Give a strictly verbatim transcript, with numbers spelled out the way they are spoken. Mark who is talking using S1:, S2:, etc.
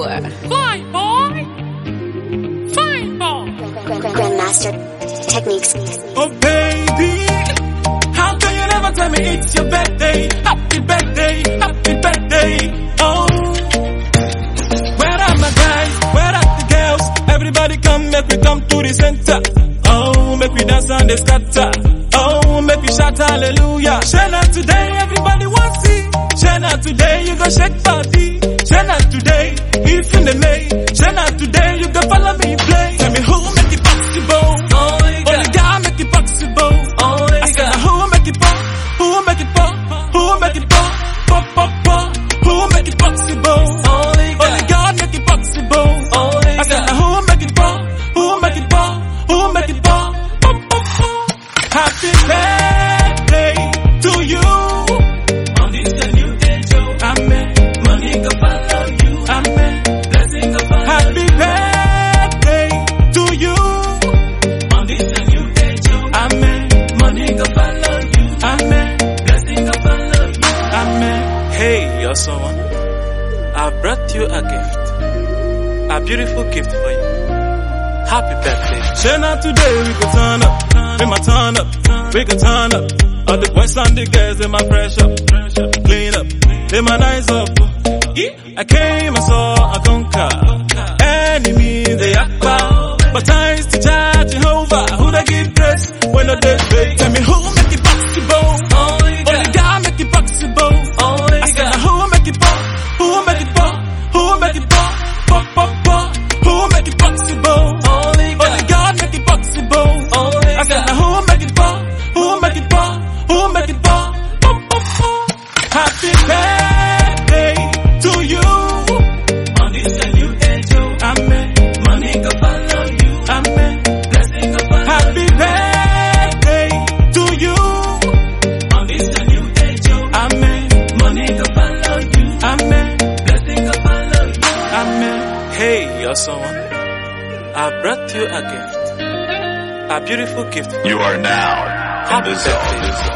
S1: Fine boy. Fine boy.
S2: Grandmaster techniques.
S3: Oh baby, how can you never tell me it's your birthday? Happy birthday, happy birthday. Oh, where are my guys? Where are the girls? Everybody come, make we come to the center. Oh, make we dance on the scatter. Oh, make we shout hallelujah. Shine out today, everybody wants see. Shine out today, you go shake body. Shine out today, if in the May. Shine out today, you go follow me play. Tell me who make it possible? Oh, only God make it possible. Oh, I said now who make it pop? Who make it pop? Who make it pop? Pop, pop, pop. Who make it possible? Only God, only God make it possible. Only I said now who make it pop? Who make it pop? Who make it pop? Pop, pop, pop. Happy birthday to you. On this the new day, Joe. Amen. Money go follow you. Amen. Blessing go follow you. Happy birthday to you. On this the new day, Joe. Amen. Money go follow you. Amen. Blessing go follow you. Amen. Hey, you're someone. I brought you a gift. A beautiful gift for you. Happy birthday. Share out today, we can turn up. We my turn up. We can turn up. All the boys and the girls, they my fresh up. Clean up. They my nice up. I came, I saw, I conquer. Enemies, they act bad. But times to charge Jehovah. Who they give grace when the day fade? Tell me who make it possible? Only God make it possible. Only I said now who make it pop? Who make it pop? Who make it pop? Pop, pop, pop. Who make it possible? Only God, only God make it possible. Only I said now who make it pop? Who make it pop? Who make it pop? Pop, pop, pop. Happy birthday to you. On this a new day, Joe. Amen. Money go follow you. Amen. Blessing go follow you. Happy birthday to you. On this a new day, Joe. Amen. Money go follow you. Amen. Blessing go follow you. Amen. Hey, you're someone. I brought you a gift. A beautiful gift.
S4: You are now in the zone.